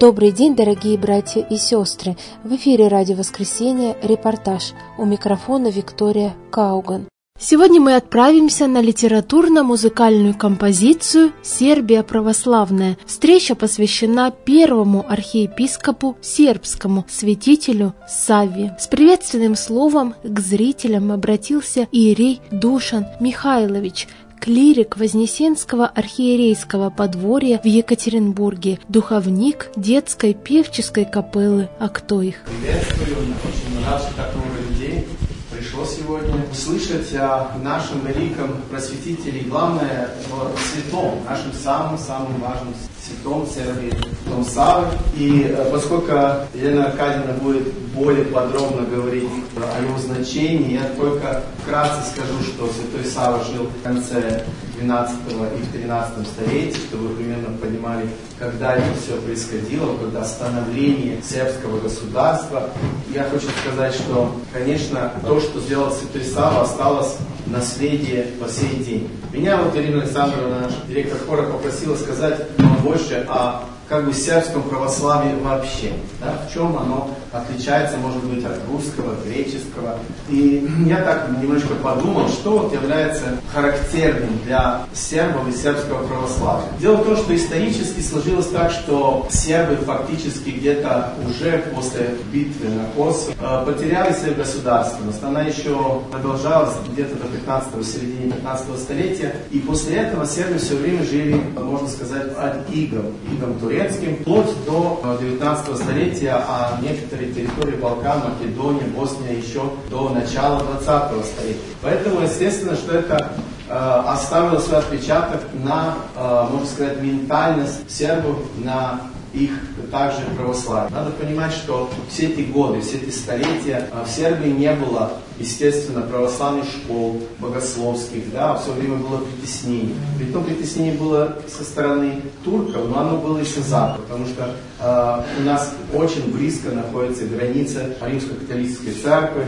Добрый день, дорогие братья и сестры! В эфире «Радио Воскресенье», репортаж. У микрофона Виктория Кауган. Сегодня мы отправимся на литературно-музыкальную композицию «Сербия православная». Встреча посвящена первому архиепископу сербскому, святителю Савве. С приветственным словом к зрителям обратился иерей Душан Михайлович, клирик Вознесенского архиерейского подворья в Екатеринбурге, духовник детской певческой капеллы «Актоих». Приветствую, очень рад, что так много людей пришло сегодня услышать о нашем великом просветителе, главное, о святом, нашем самом важном святом Сербии, святом Савве. И поскольку Елена Аркадьевна будет более подробно говорить о его значении, я только вкратце скажу, что святой Савва жил в конце 12 и 13 столетий, чтобы вы примерно понимали, когда это все происходило, когда становление сербского государства. Я хочу сказать, что, конечно, то, что сделал святой Савва, осталось наследие по сей день. Меня вот Ирина Александровна, наш директор хора, попросила сказать больше о сербском православии вообще, да, в чем оно отличается, может быть, от русского, греческого. И я так немножко подумал, что вот является характерным для сербов и сербского православия. Дело в том, что исторически сложилось так, что сербы фактически где-то уже после битвы на Косово потеряли свою государственность. Она еще продолжалась где-то до середины 15 столетия. И после этого сербы все время жили, можно сказать, от игом турецким, вплоть до 19 столетия, а некоторые территории Балкан, Македония, Босния еще до начала 20 столетия. Поэтому, естественно, что это оставило свой отпечаток на, можно сказать, ментальность сербов, на их также православие. Надо понимать, что все эти годы, все эти столетия в Сербии не было, естественно, православных школ, богословских, да, все время было притеснение. Притом притеснение было со стороны турков, но оно было и со запада, потому что у нас очень близко находится граница Римско-католической церкви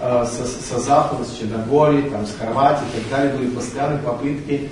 со запада, с Черногории, там, с Хорватии и так далее. Были постоянные попытки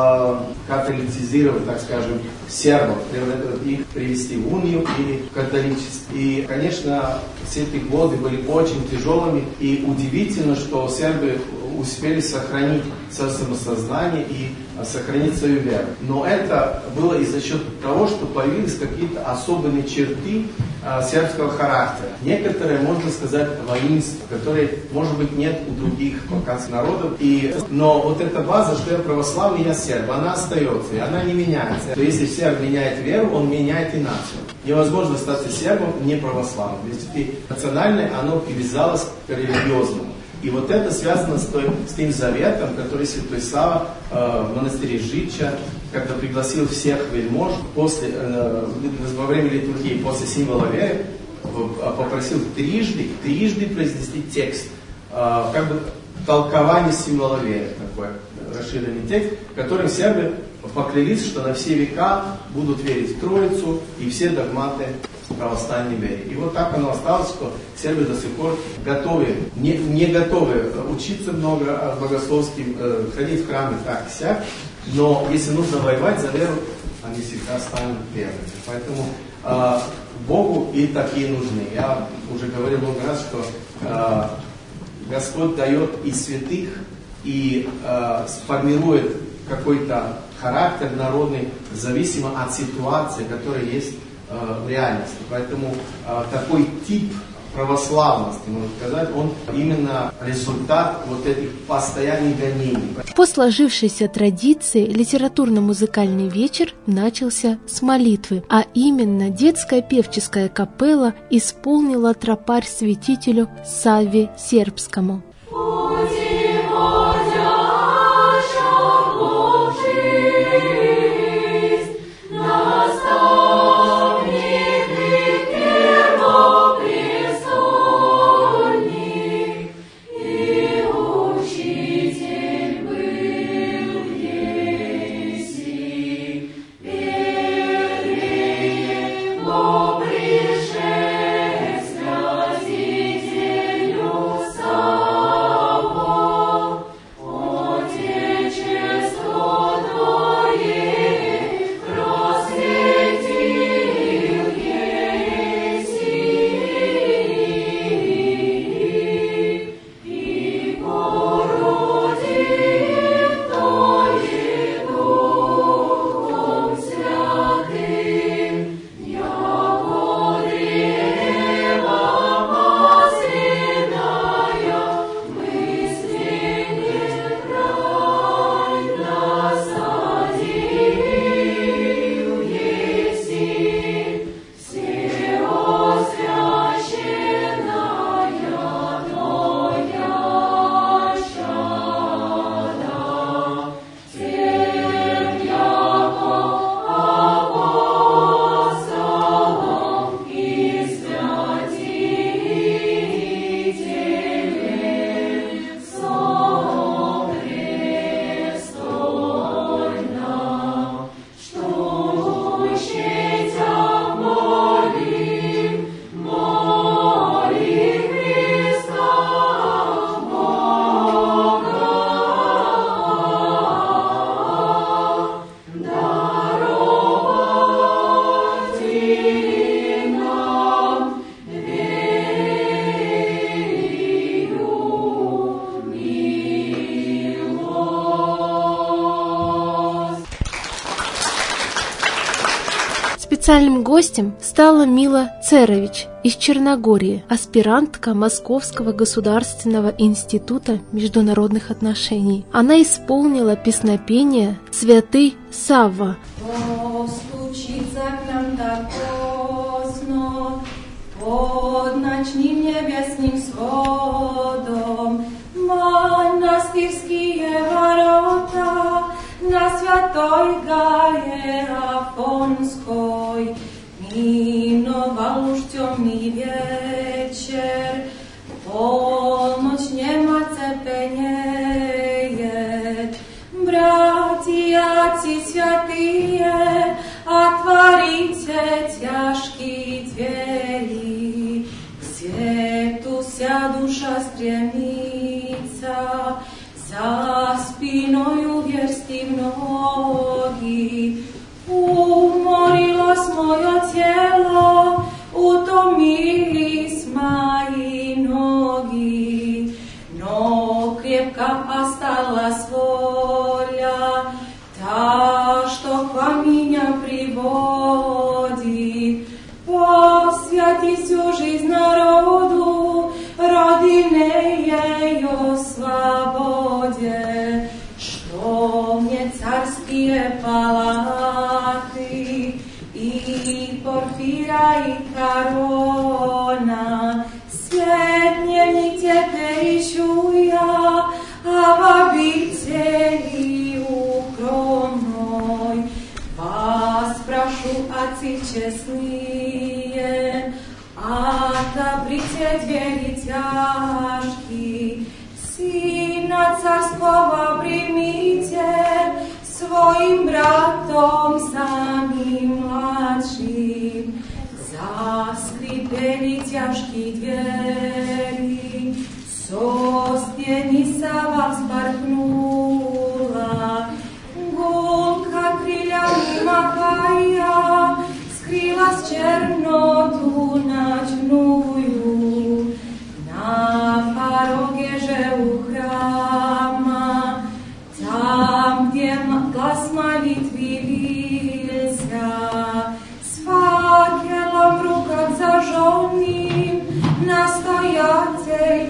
католицизировать, так скажем, сербов, их привести в унию или в католичество. И, конечно, все эти годы были очень тяжелыми, и удивительно, что сербы успели сохранить свое самосознание и сохранить свою веру. Но это было и за счет того, что появились какие-то особенные черты сербского характера. Некоторые, можно сказать, воинство, которые, может быть, нет у других балканских народов. Но вот эта база, что я православный, я серб, она остается, и она не меняется. То если серб меняет веру, он меняет и нацию. Невозможно остаться сербом не православным. Если национальное, оно привязалось к религиозному. И вот это связано с тем заветом, который святой Савва в монастыре Жича, когда пригласил всех вельмож во время литургии после символа веры, попросил трижды произнести текст, толкование символа веры, такой расширенный текст, которым сербы поклялись, что на все века будут верить в Троицу и все догматы православной вере. И вот так оно осталось, что сербы до сих пор готовы, не готовы учиться много богословским, ходить в храмы так и сяк, но если нужно воевать за веру, они всегда станут первыми. Поэтому Богу и такие нужны. Я уже говорил много раз, что Господь дает и святых, и сформирует какой-то характер народный, зависимо от ситуации, которая есть в реальности. Поэтому такой тип православности, можно сказать, он именно результат вот этих постоянных гонений. По сложившейся традиции литературно-музыкальный вечер начался с молитвы, а именно детская певческая капелла исполнила тропарь святителю Савве Сербскому. Пришествия, Спасителю, специальным гостем стала Мила Церович из Черногории, аспирантка Московского государственного института международных отношений. Она исполнила песнопение «Святый Савва». Под ночным небесным сводом монастырские ворота на Святой горе Афонской миновал уж темный вечер, полночь нема цепенеет. Братья отцы святые, отворите тяжкие двери, к свету вся душа стремится, за спиною версти многие. Уморилось мое тело, утомились мои ноги, но крепко осталась воля, та, что к вам меня приводит. Посвяти всю жизнь народу, родине ее свободе, что мне царские палаты и порфира и корона. Свет не теперь ищу я, а в обители укромной. Вас прошу, отцы честные, отобрите двери тяжкие, Сына Царского примите, своим братом самим младшим. Заскрипели тяжкие двери, со стены сова вспорхнула, гулка крыльями махая скрылась в черноту ночную. На пороге же у храма, там, где глаз молитвы лился, с факелом в руках зажженным, настоятель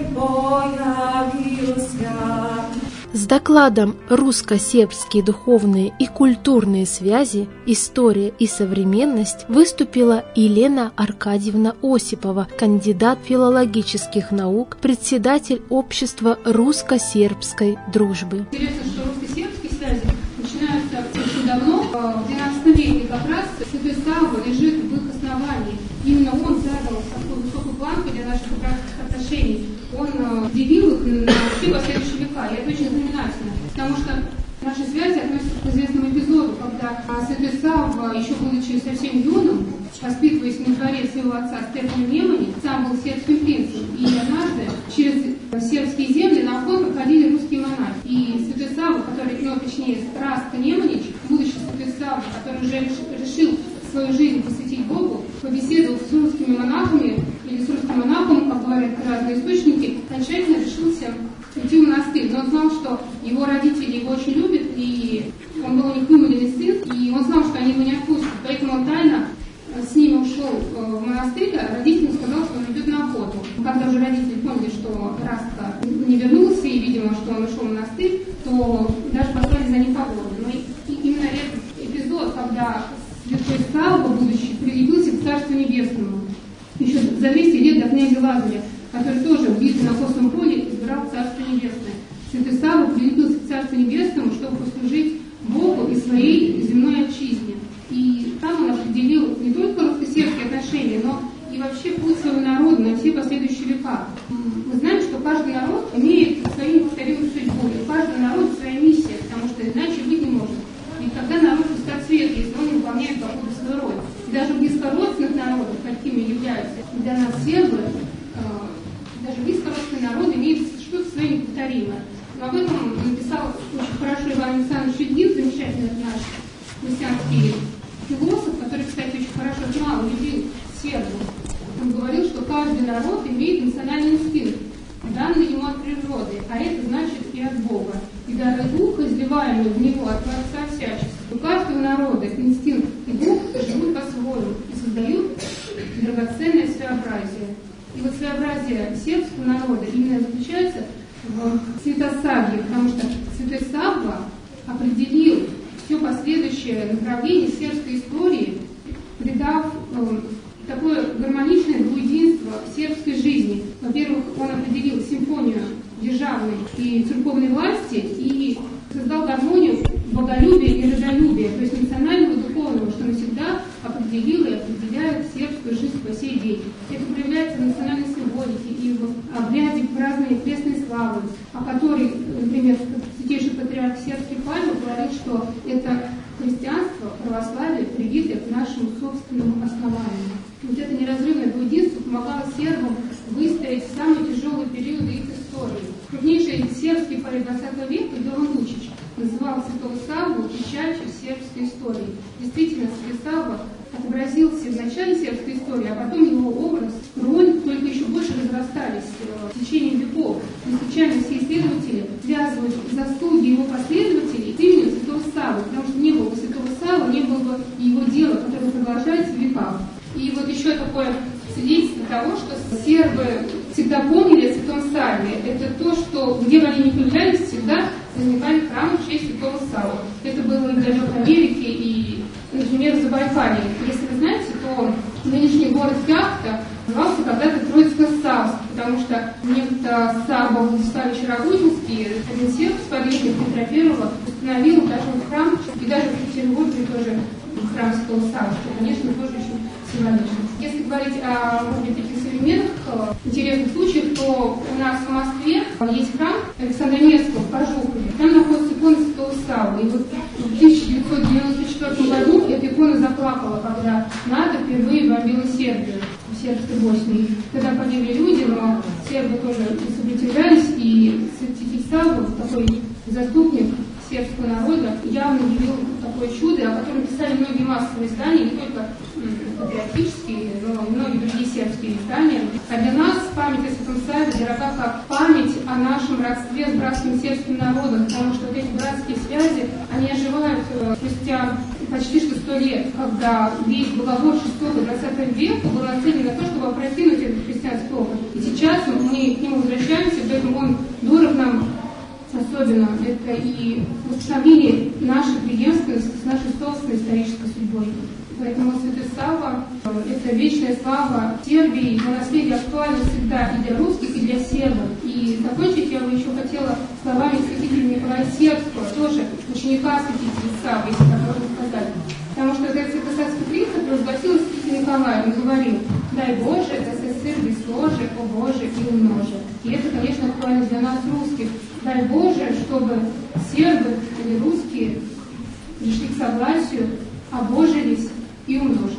появился. С докладом «Русско-сербские духовные и культурные связи. История и современность» выступила Елена Аркадьевна Осипова, кандидат филологических наук, председатель общества русско-сербской дружбы. Интересно, что русско-сербские связи начинаются очень давно. В XII веке как раз Святой Савва лежит в их основании. Именно он задал такую высокую планку для наших братских отношений. Он делил их на все последующие века, и это очень знаменательно, потому что наши связи относятся к известному эпизоду, когда Святой Савва, еще будучи совсем юным, воспитываясь на дворе своего отца Стефана Немани, сам был сербским принцем, и однажды через сербские земли на охоту ходили русские монахи. И Святой Савва, который, точнее, Растко Неманич, будущий Святой Савва, который уже решил свою жизнь посвятить Богу, побеседовал с русскими монахами или с русским монахом, как говорят разные источники, окончательно решился уйти в монастырь. Но он знал, что его родители его очень любят, и он был у них вымоленный сын, и он знал, что они его не отпустят. Поэтому он тайно с ними ушел в монастырь, а родителям сказал, что он идет на охоту. Когда уже родители поняли, что Растко не вернулся, и, видимо, что он ушел в монастырь, то даже послали за ним погоду. Но именно этот эпизод, когда Святой Савва, будущий, прилепился к Царству Небесному, еще за 200 лет до князя Лазаря, который тоже убитый на костном поле избирал Царство Небесное. Святой Савва прилепился к Царству Небесному, чтобы послужить Богу и своей земной отчизне. И там он определил не только русско-сербские отношения, но и вообще путь своего народа на все последующие века. Мы знаем, что каждый народ имеет свою неповторимую судьбу, и у каждого народа своя миссия, потому что иначе быть не может. И когда народ пустоцвет, если он не выполняет какую-то свою роль. И даже близкородственных народов, какими являются для нас сербы, даже близкородственные народы имеют что-то свое неповторимое. Но об этом написал очень хорошо Иван Александрович Юдин, замечательный наш христианский философ, который, кстати, очень хорошо знал и любил сербов. Он говорил, что каждый народ имеет национальный инстинкт, данный ему от природы, а это значит и от Бога. И дары духа, изливаемые в него от Творца всячески. У каждого народа инстинкт и дух живут по-своему. драгоценное своеобразие. И вот своеобразие сербского народа именно заключается в Святосавье, потому что святой Савва определил все последующее направление сербской истории, придав такое гармоничное двуединство в сербской жизни. Во-первых, он определил симфонию державной и церковной власти и создал гармонию боголюбия и родолюбия, то есть национального и духовного, что навсегда определило и определяет сербскую жизнь по сей день. Это проявляется в национальной символике и в обряде празднования крестной славы, о которой, например, святейший патриарх сербский Павел говорит, что это христианство, православие, привитое к нашему собственному основанию. Вот это неразрывное двуединство помогало сербам выстоять в самые тяжелые периоды их истории. Крупнейший сербский поэт XX века Jovan Vučić называл святого Савву печатью сербской истории. Действительно, святой Савва отобразился в начале сербской истории, а потом его образ, роль только еще больше разрастались в течение веков. Не случайно все исследователи связывают заслуги его последователей с именем святого Саввы, потому что не было бы святого Саввы, не было бы его дела, которое продолжается в веках. И вот еще такое свидетельство того, что сербы всегда помнили о святом Савве. Это то, что где бы они ни появлялись, всегда возникали храмы в честь святого Саввы. Это было и в далекой Америке, и, например, в Забайкалье. Если вы знаете, то нынешний город Кяхта назывался когда-то Троицко-Савск, потому что некто Савва Владиславович Рагузинский, один серб, сподвижник Петра I, установил даже храм, и даже в Петербурге тоже храм святого Саввы, что, конечно, тоже очень символично. Если говорить о, может быть, таких современных интересных случаях, то у нас в Москве есть храм Александра Невского в Кожухове. Там находится икона святого Саввы. И вот в 1994 году эта икона заплакала, когда НАТО впервые бомбила Сербию, в сербской Боснии. Тогда погибли люди, но сербы тоже сопротивлялись, и святитель Савва, такой заступник сербского народа, явно явил такое чудо, о котором писали многие массовые издания, не только патриотические, но и многие другие сербские издания. А для нас память о святом Савве дорога как память о нашем родстве с братским сербским народом, потому что вот эти братские связи, они оживают спустя почти что 100 лет, когда весь благоборческий опыт 20 века был нацелен на то, чтобы опрокинуть этот христианский опыт. И сейчас мы к нему возвращаемся, поэтому он дорог нам особенно. Это и восстановление нашей преемственности с нашей собственной исторической судьбой. Поэтому святой Савва – это вечная слава Сербии, его наследие актуально всегда и для русских, и для сербов. И закончить я бы еще хотела словами святителя Николая Сербского, тоже ученика святителя Саввы, если так можно сказать. Потому что этот святосавский принцип провозгласил святитель Николай, он говорил: «Дай Боже, да сосыр без сложи, о Боже, и умножи». И это, конечно, актуально для нас, русских. Дай Боже, чтобы сербы или русские пришли к согласию, обожились и умножились.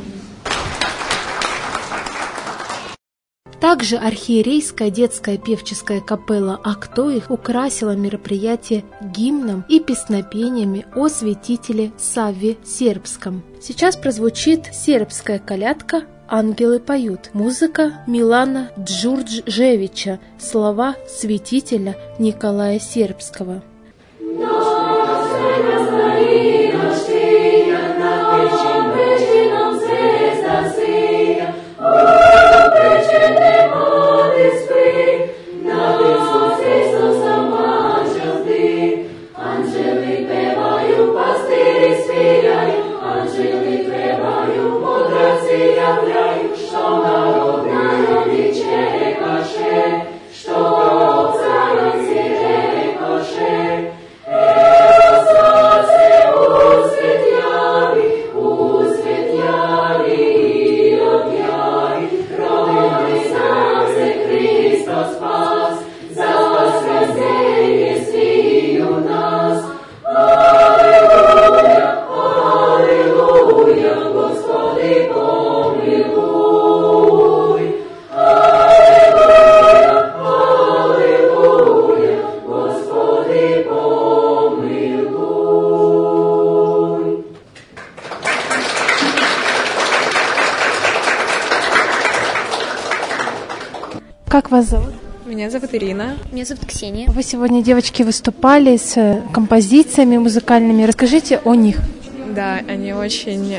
Также архиерейская детская певческая капелла «Актоих» украсила мероприятие гимном и песнопениями о святителе Савве Сербском. Сейчас прозвучит сербская колядка «Ангелы поют». Музыка Милана Джурджевича. Слова святителя Николая Сербского. Как вас зовут? Меня зовут Ирина. Меня зовут Ксения. Вы сегодня, девочки, выступали с композициями музыкальными. Расскажите о них. Да, они очень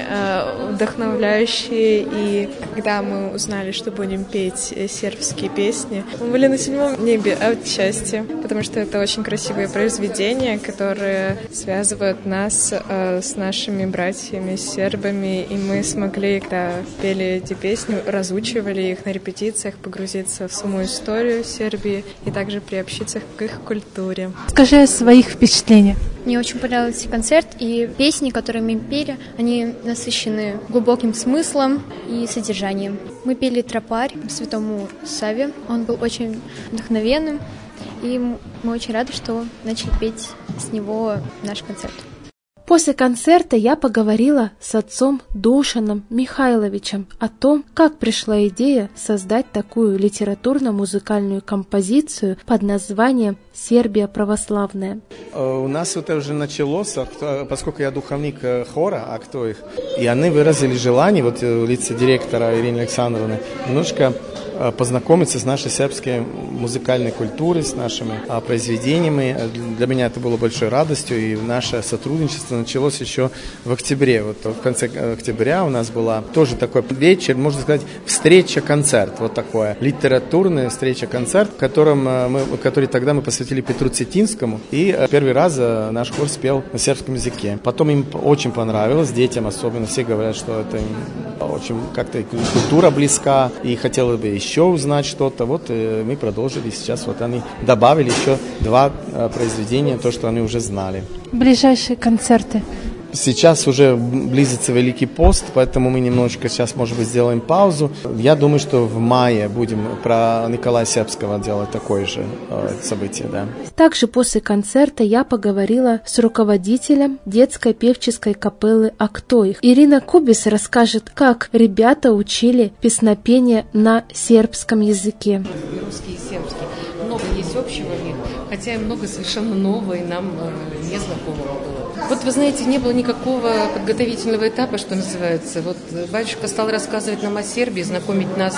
вдохновляющие, и когда мы узнали, что будем петь сербские песни, мы были на 7 небе от счастья, потому что это очень красивые произведения, которые связывают нас с нашими братьями, сербами, и мы смогли, когда пели эти песни, разучивали их на репетициях, погрузиться в саму историю Сербии и также приобщиться к их культуре. Скажи о своих впечатлениях. Мне очень понравился концерт, и песни, которые мы пели, они насыщены глубоким смыслом и содержанием. Мы пели «Тропарь» святому Саве, он был очень вдохновенным, и мы очень рады, что начали петь с него наш концерт. После концерта я поговорила с отцом Душаном Михайловичем о том, как пришла идея создать такую литературно-музыкальную композицию под названием «Сербия православная». У нас это уже началось, поскольку я духовник хора, а кто их? И они выразили желание, вот в лице директора Ирины Александровны, немножко познакомиться с нашей сербской музыкальной культурой, с нашими произведениями. Для меня это было большой радостью, и наше сотрудничество началось еще в октябре. Вот в конце октября у нас была тоже такой вечер, можно сказать, встреча-концерт, вот такое, литературная встреча-концерт, который тогда мы посвятили Петру Цетинскому, и первый раз наш хор спел на сербском языке. Потом им очень понравилось, детям особенно, все говорят, что это им очень как-то культура близка, и хотели бы еще узнать что-то. Вот мы продолжили сейчас, вот они добавили еще 2 произведения, то, что они уже знали. Ближайшие концерты? Сейчас уже близится Великий пост, поэтому мы немножечко сейчас, может быть, сделаем паузу. Я думаю, что в мае будем про Николая Сербского делать такое же событие, да. Также после концерта я поговорила с руководителем детской певческой капеллы «Актоих». Ирина Кубис расскажет, как ребята учили песнопение на сербском языке. Русский и сербский. Много есть общего в них, хотя и много совершенно нового и нам незнакомого было. Вот вы знаете, не было никакого подготовительного этапа, что называется. Вот батюшка стал рассказывать нам о Сербии, знакомить нас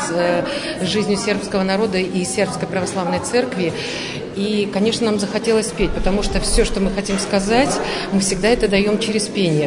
с жизнью сербского народа и сербской православной церкви. И, конечно, нам захотелось петь, потому что все, что мы хотим сказать, мы всегда это даем через пение.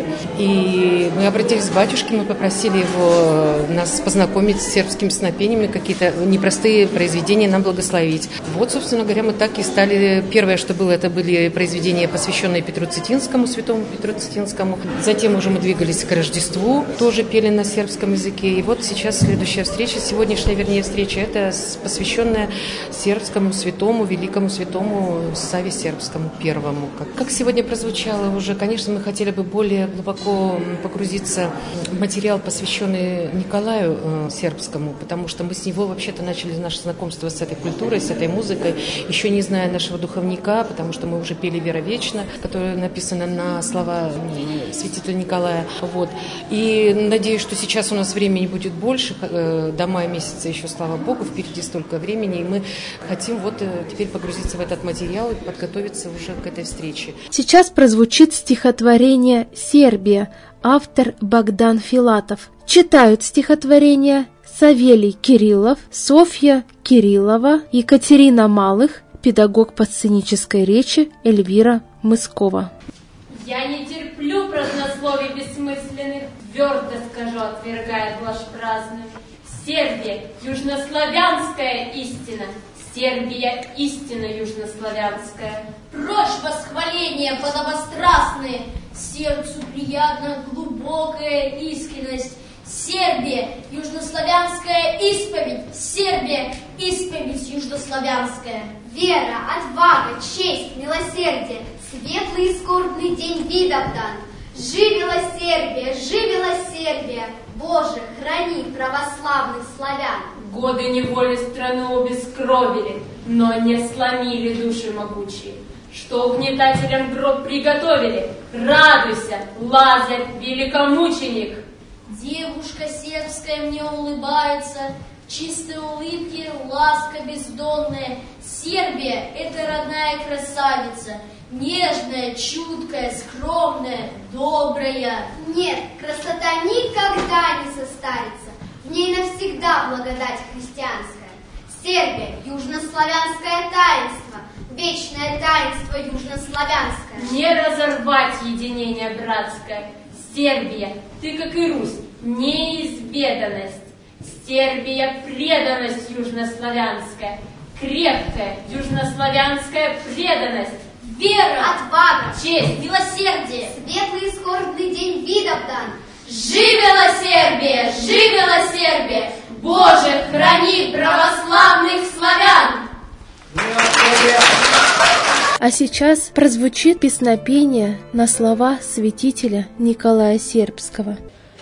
И мы обратились к батюшке, мы попросили его нас познакомить с сербским песнопением, какие-то непростые произведения нам благословить. Вот, собственно говоря, мы так и стали. Первое, что было, это были произведения, посвященные Петру Цетинскому, святому Петру Цетинскому. Затем уже мы двигались к Рождеству, тоже пели на сербском языке. И вот сейчас следующая встреча, сегодняшняя, встреча, это посвященная сербскому святому, великому святому Саве Сербскому первому. Как сегодня прозвучало уже, конечно, мы хотели бы более глубоко погрузиться в материал, посвященный Николаю Сербскому, потому что мы с него вообще-то начали наше знакомство с этой культурой, с этой музыкой, еще не зная нашего духовника, потому что мы уже пели «Вера вечна», которая написана на слова святителя Николая. Вот. И надеюсь, что сейчас у нас времени будет больше, до мая месяца еще, слава Богу, впереди столько времени, и мы хотим вот теперь погрузиться в этот материал и подготовиться уже к этой встрече. Сейчас прозвучит стихотворение «Сербия», автор Богдан Филатов. Читают стихотворение Савелий Кириллов, Софья Кириллова, Екатерина Малых, педагог по сценической речи Эльвира Мыскова. Я не терплю празднословий бессмысленных, твердо скажу, отвергая блажь праздную. Сербия — южнославянская истина, Сербия — истина южнославянская. Прочь восхваления подобострастные, сердцу приятна глубокая искренность. Сербия — южнославянская исповедь, Сербия — исповедь южнославянская. Вера, отвага, честь, милосердие, светлый и скорбный день видов дан. Живела Сербия, Боже, храни православных славян. Годы неволи страну обескровили, но не сломили души могучие. Что угнетателям гроб приготовили, радуйся, Лазарь, великомученик. Девушка сербская мне улыбается, чистой улыбки ласка бездонная. Сербия — это родная красавица, нежная, чуткая, скромная, добрая. Нет, красота никогда не состарится, в ней навсегда благодать христианская. Сербия — южнославянское таинство, вечное таинство южнославянское. Не разорвать единение братское. Сербия, ты, как и Русь, неизведанность. Сербия — преданность южнославянская, крепкая южнославянская преданность. Вера, отвага, честь, милосердие, светлый и скорбный день видов дан. Живела Сербия, живела Сербия! Боже, храни православных славян! А сейчас прозвучит песнопение на слова святителя Николая Сербского.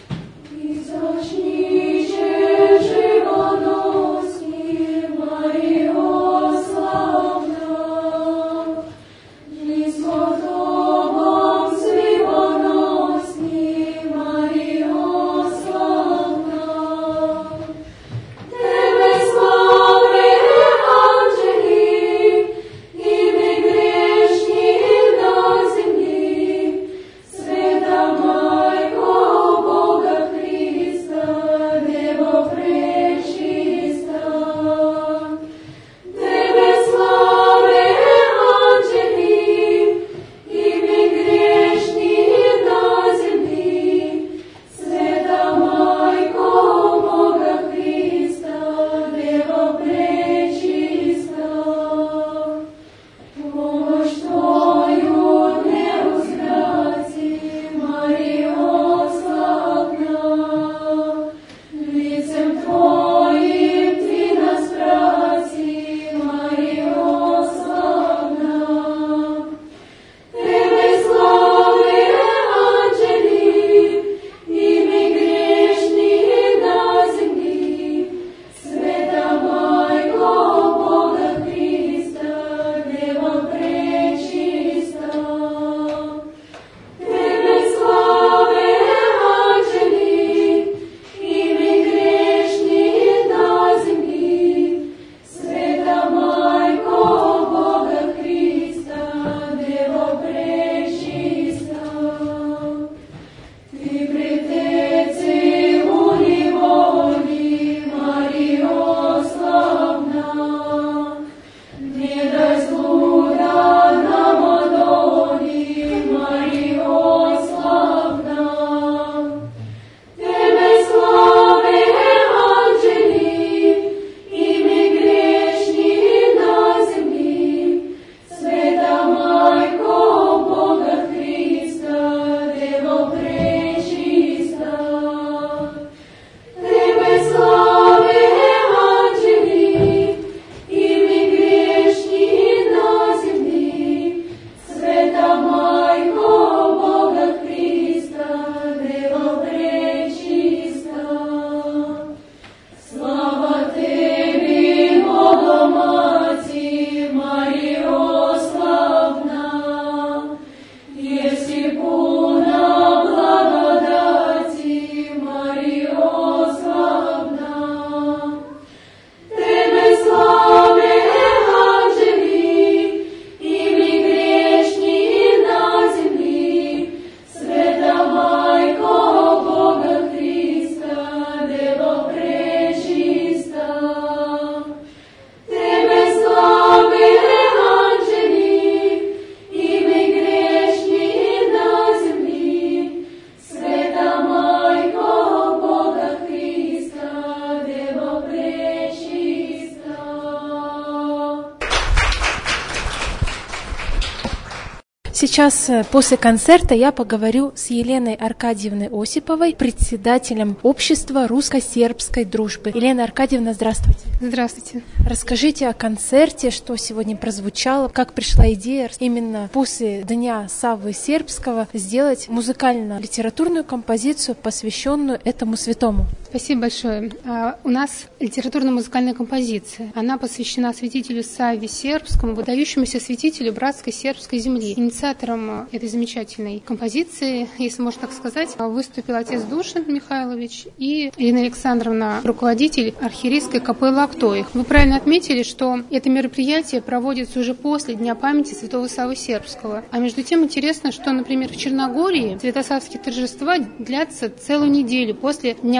Сейчас, после концерта, я поговорю с Еленой Аркадьевной Осиповой, председателем общества русско-сербской дружбы. Елена Аркадьевна, здравствуйте. Здравствуйте. Расскажите о концерте, что сегодня прозвучало, как пришла идея именно после Дня Саввы Сербского сделать музыкально-литературную композицию, посвященную этому святому. Спасибо большое. У нас литературно-музыкальная композиция. Она посвящена святителю Савве Сербскому, выдающемуся святителю братской сербской земли. Инициатором этой замечательной композиции, если можно так сказать, выступил отец Душин Михайлович и Ирина Александровна, руководитель архиерейской капеллы Актоих. Вы правильно отметили, что это мероприятие проводится уже после Дня памяти святого Саввы Сербского. А между тем интересно, что, например, в Черногории святосавские торжества длятся целую неделю после дня празднования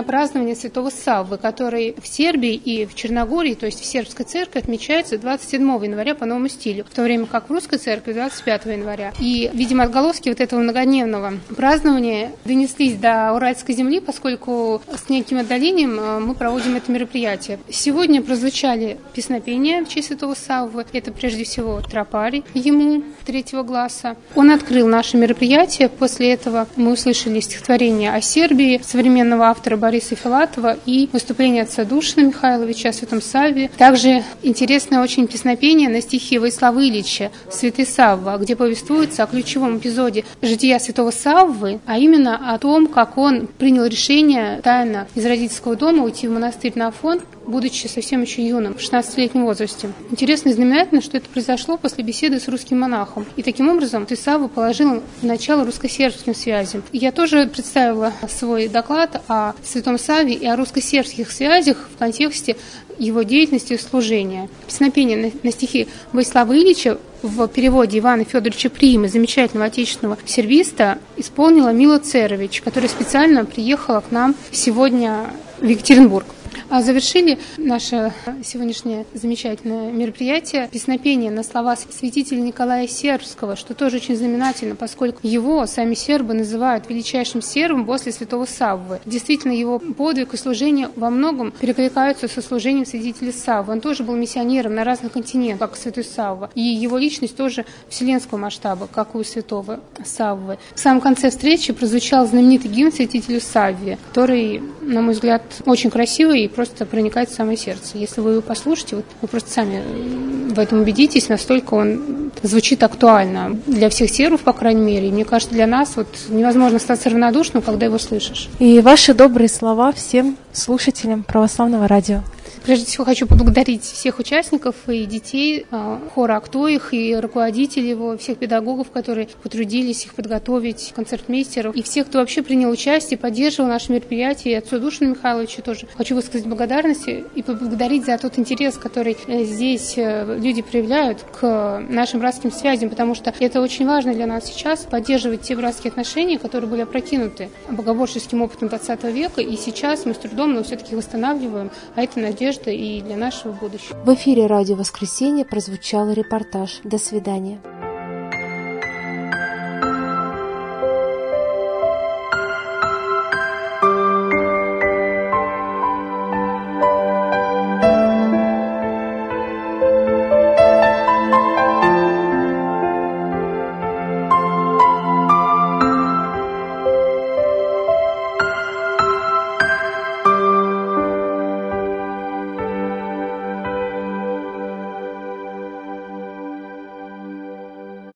празднование Святого Саввы, который в Сербии и в Черногории, то есть в сербской церкви, отмечается 27 января по новому стилю, в то время как в русской церкви 25 января. И, видимо, отголоски вот этого многодневного празднования донеслись до Уральской земли, поскольку с неким отдалением мы проводим это мероприятие. Сегодня прозвучали песнопения в честь Святого Саввы. Это прежде всего тропарь ему третьего гласа. Он открыл наше мероприятие. После этого мы услышали стихотворение о Сербии современного автора Бориса Филатова и выступление отца Душина Михайловича о Святом Савве. Также интересное очень песнопение на стихи Воислава Ильича «Святый Савва», где повествуется о ключевом эпизоде жития Святого Саввы, а именно о том, как он принял решение тайно из родительского дома уйти в монастырь на Афон, будучи совсем еще юным, в 16-летнем возрасте. Интересно и знаменательно, что это произошло после беседы с русским монахом. И таким образом Святой Савва положил начало русско-сербским связям. Я тоже представила свой доклад о Святом Савве и о русско-сербских связях в контексте его деятельности и служения. Песнопение на стихи Воислава Ильича в переводе Ивана Федоровича Примы, замечательного отечественного сербиста, исполнила Мила Церович, которая специально приехала к нам сегодня в Екатеринбург. А завершили наше сегодняшнее замечательное мероприятие песнопение на слова святителя Николая Сербского, что тоже очень знаменательно, поскольку его сами сербы называют величайшим сербом после Святого Саввы. Действительно, его подвиг и служение во многом перекликаются со служением святителя Саввы. Он тоже был миссионером на разных континентах, как Святой Савва. И его личность тоже вселенского масштаба, как у Святого Саввы. В самом конце встречи прозвучал знаменитый гимн святителю Савве, который, на мой взгляд, очень красивый и просто проникает в самое сердце. Если вы его послушаете, вот вы просто сами в этом убедитесь, настолько он звучит актуально для всех сербов, по крайней мере. И мне кажется, для нас вот невозможно остаться равнодушным, когда его слышишь. И ваши добрые слова всем слушателям Православного радио. Прежде всего хочу поблагодарить всех участников и детей хора «Актоих», и руководителей его, всех педагогов, которые потрудились их подготовить, концертмейстеров, и всех, кто вообще принял участие, поддерживал наше мероприятие, и отцу Душину Михайловичу тоже. Хочу высказать благодарность и поблагодарить за тот интерес, который здесь люди проявляют к нашим братским связям, потому что это очень важно для нас сейчас, поддерживать те братские отношения, которые были опрокинуты богоборческим опытом XX века, и сейчас мы с трудом, но все-таки восстанавливаем, а это надежда и для нашего будущего. В эфире радио «Воскресенье» прозвучал репортаж. До свидания.